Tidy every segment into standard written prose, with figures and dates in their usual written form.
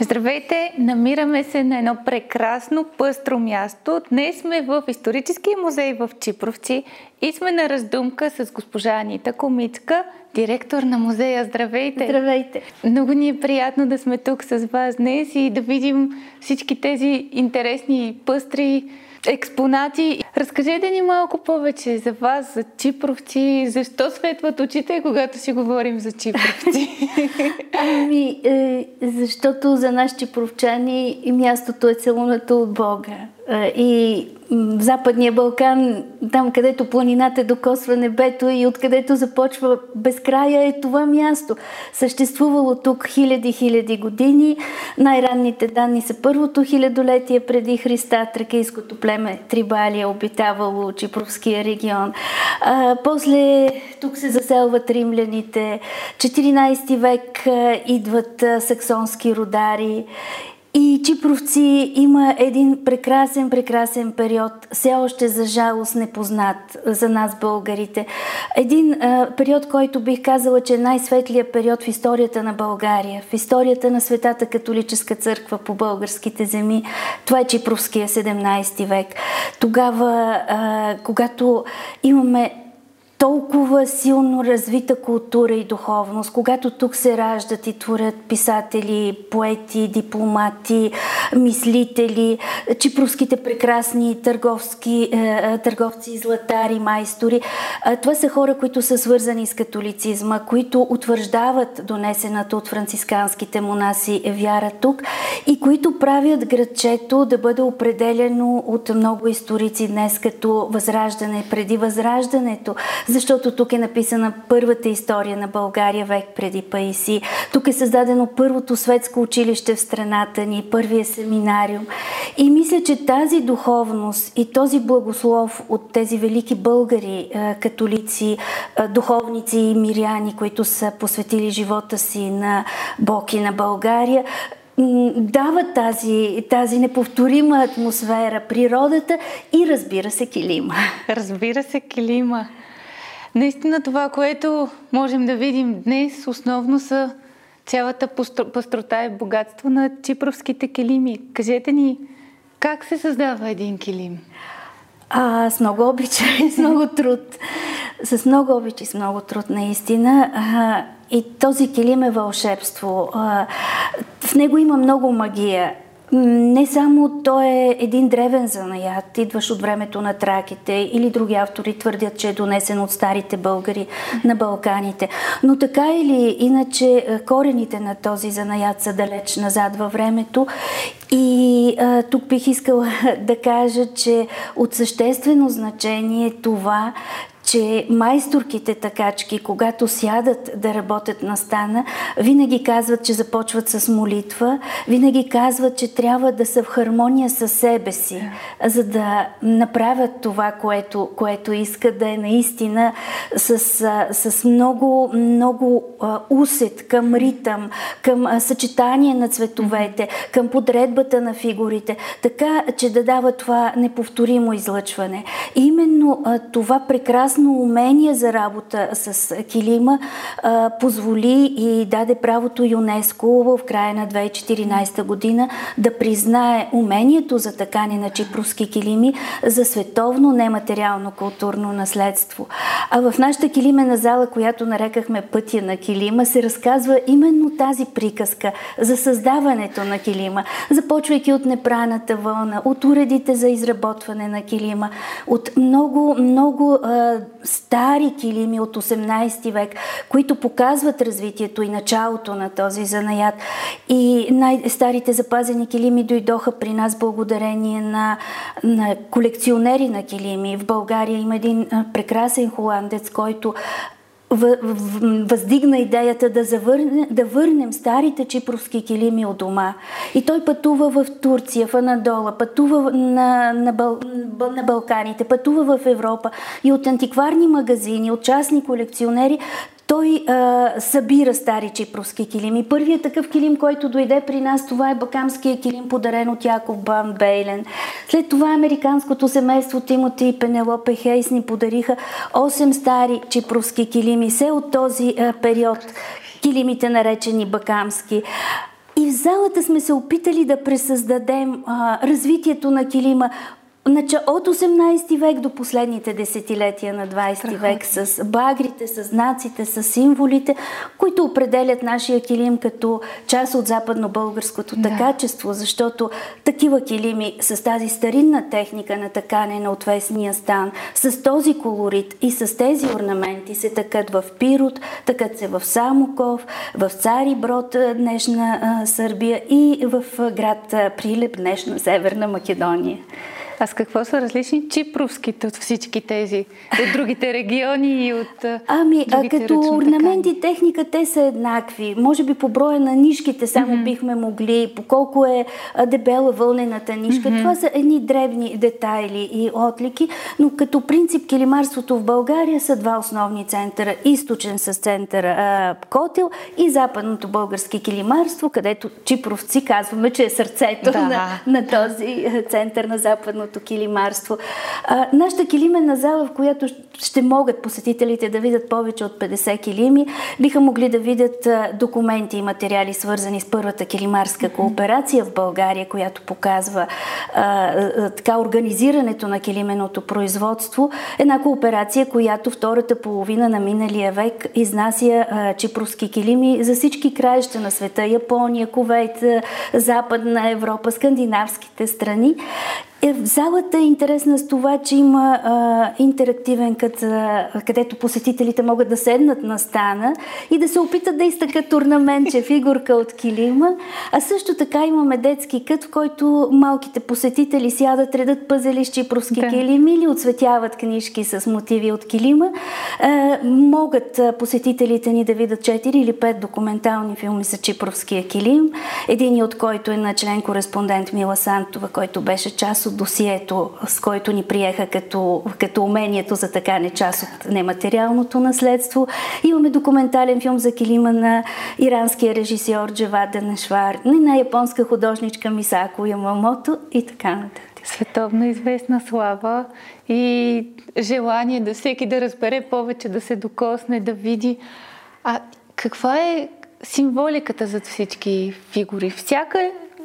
Здравейте! Намираме се на едно прекрасно пъстро място. Днес сме в историческия музей в Чипровци и сме на раздумка с госпожа Анита Комицка, директор на музея. Здравейте! Здравейте! Много ни е приятно да сме тук с вас днес и да видим всички тези интересни пъстри експонати. Разкажете ни малко повече за вас, за Чипровци. Защо светват очите, когато си говорим за Чипровци? Защото за нас чипровчани мястото е целунато от Бога. И в Западния Балкан, там където планината докосва небето и откъдето започва безкрая, е това място. Съществувало тук хиляди години. Най-ранните данни са първото хилядолетие преди Христа. Тракийското племе Трибалия обитавало Чипровския регион. После тук се заселват римляните. 14 век идват саксонски родари. И Чипровци има един прекрасен период, все още за жалост непознат за нас българите. Един период, който бих казала, че е най-светлият период в историята на България, в историята на Светата католическа църква по българските земи. Това е Чипровския 17 век. Тогава, когато имаме толкова силно развита култура и духовност, когато тук се раждат и творят писатели, поети, дипломати, мислители, чипровските прекрасни търговци, златари, майстори. Това са хора, които са свързани с католицизма, които утвърждават донесената от францисканските монаси вяра тук и които правят градчето да бъде определено от много историци днес като възраждане преди възраждането. Защото тук е написана първата история на България век преди Паисий. Тук е създадено първото светско училище в страната ни, първия семинариум. И мисля, че тази духовност и този благослов от тези велики българи, католици, духовници и миряни, които са посветили живота си на Бог и на България, дава тази неповторима атмосфера, природата и разбира се килима. Разбира се килима. Наистина това, което можем да видим днес, основно са цялата пъстрота и богатство на чипровските килими. Кажете ни, как се създава един килим? С много обичай и с много труд. С много обич и с много труд, наистина. И този килим е вълшебство. В него има много магия. Не само той е един древен занаят, идващ от времето на траките, или други автори твърдят, че е донесен от старите българи на Балканите. Но така или иначе корените на този занаят са далеч назад във времето. И тук бих искала да кажа, че от съществено значение е това, че майсторките такачки, когато сядат да работят на стана, винаги казват, че започват с молитва, винаги казват, че трябва да са в хармония със себе си, за да направят това, което искат, да е наистина с много усет към ритъм, към съчетание на цветовете, към подредбата на фигурите, така, че да дава това неповторимо излъчване. И именно това прекрасно умение за работа с килима позволи и даде правото ЮНЕСКО в края на 2014 година да признае умението за ткане на чипровски килими за световно нематериално културно наследство. А в нашата килимена зала, която нарекахме Пътя на килима, се разказва именно тази приказка за създаването на килима, започвайки от непраната вълна, от уредите за изработване на килима, от много стари килими от 18 век, които показват развитието и началото на този занаят. И най-старите запазени килими дойдоха при нас благодарение на колекционери на килими. В България има един прекрасен холандец, който въздигна идеята да върнем старите чипровски килими от дома. И той пътува в Турция, в Анадола, пътува на Балканите, пътува в Европа и от антикварни магазини, от частни колекционери той събира стари чипровски килими. Първият такъв килим, който дойде при нас, това е бакамския килим, подарен от Яков Ван Бейлен. След това американското семейство Тимоти и Пенелопе Хейс ни подариха 8 стари чипровски килими. Все от този период, килимите наречени бакамски. И в залата сме се опитали да пресъздадем развитието на килима от 18 век до последните десетилетия на 20 век с багрите, с знаците, с символите, които определят нашия килим като част от западно-българското такачество, защото такива килими с тази старинна техника на такане на отвесния стан, с този колорит и с тези орнаменти се такат в Пирот, такат се в Самоков, в Цари Брод, днешна Сърбия, и в град Прилеп, днешна Северна Македония. А с какво са различни чипровските от всички тези, от другите региони и от другите като орнаменти, техника, те са еднакви. Може би по броя на нишките само бихме могли, по колко е дебела вълнената нишка. Това са едни дребни детайли и отлики, но като принцип килимарството в България са два основни центъра. Източен с центъра Котел и западното български килимарство, където чипровци казваме, че е сърцето на този център на западното килимарство. Нашата килименна зала, в която ще могат посетителите да видят повече от 50 килими, биха могли да видят документи и материали, свързани с първата килимарска кооперация в България, която показва така организирането на килименото производство. Една кооперация, която втората половина на миналия век изнася чипровски килими за всички краища на света: Япония, Кувейт, Западна Европа, скандинавските страни. В залата е интересна с това, че има интерактивен кът, където посетителите могат да седнат на стана и да се опитат да изтъкат орнаментче, фигурка от килима. А също така имаме детски кът, в който малките посетители сядат, редат пъзели с чипровски килими или отцветяват книжки с мотиви от килима. Могат посетителите ни да видят 4 или 5 документални филми за чипровския килим. Един от който е на член-кореспондент Мила Сантова, който беше част от досието, с който ни приеха като умението за такане, част от нематериалното наследство. Имаме документален филм за килима на иранския режисьор Джавад Данешвар, на японска художничка Мисако Ямамото и така нататък. Световно известна слава и желание да всеки да разбере повече, да се докосне, да види. А каква е символиката зад всички фигури? Всяка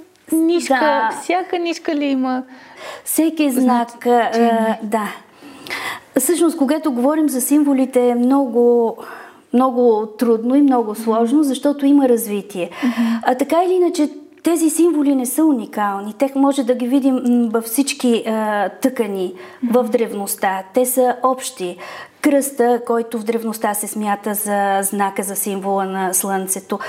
нишка ли има? Всеки знак, да. Всъщност, когато говорим за символите, е много трудно и много сложно, защото има развитие. А така или иначе, тези символи не са уникални. Те може да ги видим във всички тъкани в древността. Те са общи. Кръста, който в древността се смята за знака, за символа на слънцето.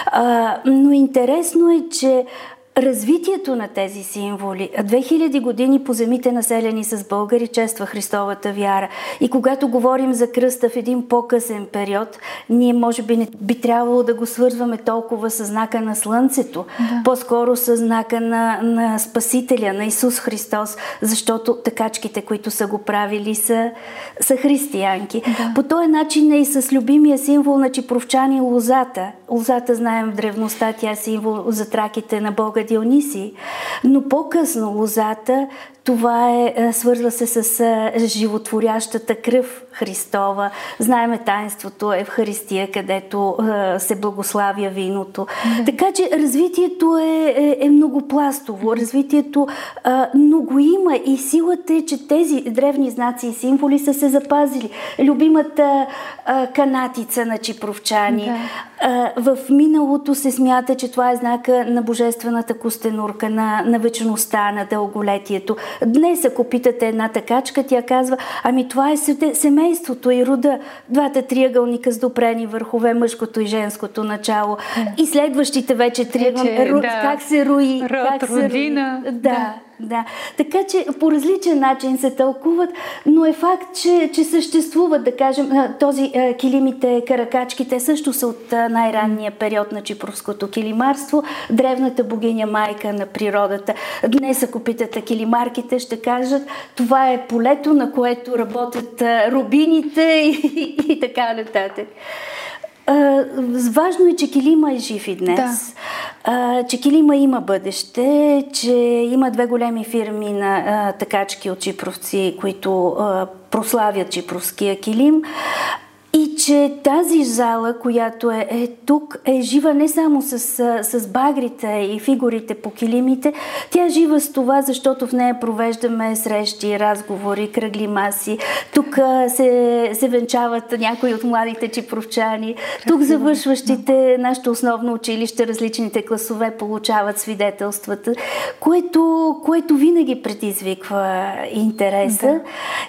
Но интересно е, че развитието на тези символи, 2000 години по земите населени с българи чества Христовата вяра. И когато говорим за кръста в един по-късен период, ние може би не би трябвало да го свързваме толкова с знака на слънцето, по-скоро с знака на Спасителя, на Исус Христос, защото такачките, които са го правили, са християнки. По този начин е и с любимия символ на чипровчани лозата. Лозата, знаем, в древността тя е символ за траките на Бога Дионисий, но по-късно лозата, това свързва се с животворящата кръв Христова. Знаеме таинството Евхаристия, където се благославя виното. Така че развитието е многопластово. Развитието много има и силата е, че тези древни знаци и символи са се запазили. Любимата канатица на чипровчани. В миналото се смята, че това е знака на божествената костенурка, на вечността, на дълголетието. Днес, ако питате една такачка, тя казва: ами това е семейството и рода. Двата триъгълника с допрени върхове, мъжкото и женското начало. И следващите вече триъгълни, как се рои. Родина. Да. Така че по различен начин се тълкуват, но е факт, че съществуват, да кажем, килимите, каракачките също са от най-ранния период на чипровското килимарство, древната богиня майка на природата. Днес, ако питате килимарките, ще кажат: това е полето, на което работят рубините и така нататък. Важно е, че килима е жив и днес, че килима има бъдеще, че има 2 големи фирми на такачки от чипровци, които прославят чипровския килим. И че тази зала, която е тук, е жива не само с багрите и фигурите по килимите, тя е жива с това, защото в нея провеждаме срещи, разговори, кръгли маси. Тук се венчават някои от младите чипровчани. Тук завършващите нашето основно училище, различните класове получават свидетелствата, което винаги предизвиква интереса. Да.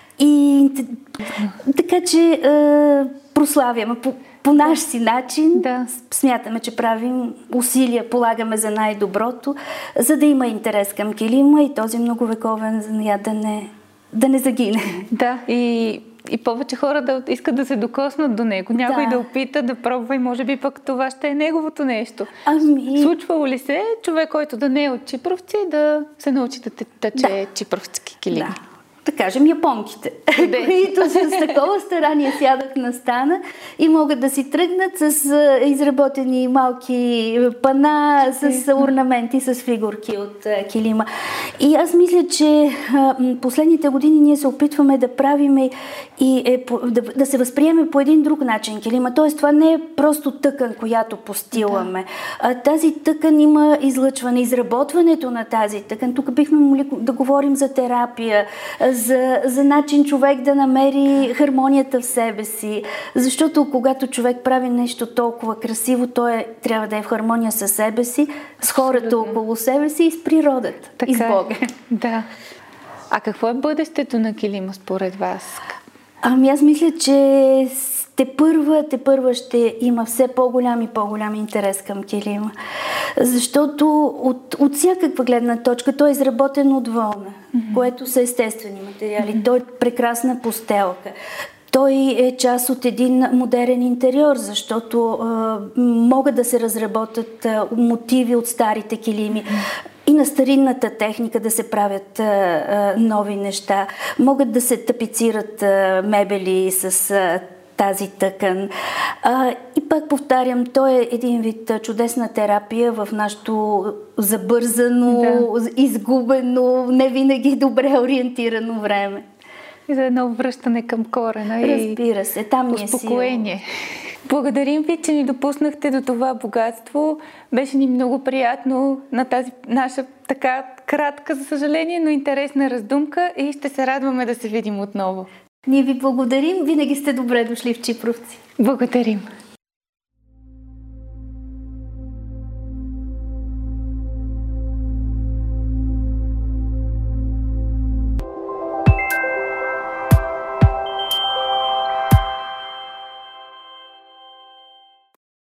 И така че прославяме по наш си начин. Да. Смятаме, че правим усилия, полагаме за най-доброто, за да има интерес към килима и този многовековен занаят да не загине. Да, и повече хора да искат да се докоснат до него. Някой да опита, да пробва и може би пък това ще е неговото нещо. Случвало ли се човек, който да не е от чипровци, да се научи да тече чипровски килим? Да. Да кажем, японките, които с такова старание сядат на стана и могат да си тръгнат с изработени малки пана, с орнаменти, с фигурки от килима. И аз мисля, че последните години ние се опитваме да правим и да се възприеме по един друг начин килима. Тоест, това не е просто тъкан, която постиламе. Тази тъкан има излъчване, изработването на тази тъкан. Тук бихме могли да говорим за терапия, за начин човек да намери хармонията в себе си. Защото когато човек прави нещо толкова красиво, той трябва да е в хармония със себе си, с хората около себе си и с природата, и с Бога. Да. А какво е бъдещето на килима според вас? Аз мисля, че те първа ще има все по-голям и по-голям интерес към килима. Защото от всякаква гледна точка той е изработен от вълна, което са естествени материали. Той е прекрасна постелка. Той е част от един модерен интериор, защото могат да се разработят мотиви от старите килими. И на старинната техника да се правят нови неща. Могат да се тапицират мебели с тази тъкан. И пак повтарям, той е един вид чудесна терапия в нашето забързано, изгубено, не винаги добре ориентирано време. И за едно връщане към корена. Разбира се, там ни е успокоение. Благодарим ви, че ни допуснахте до това богатство. Беше ни много приятно на тази наша така кратка, за съжаление, но интересна раздумка и ще се радваме да се видим отново. Ние ви благодарим. Винаги сте добре дошли в Чипровци. Благодарим.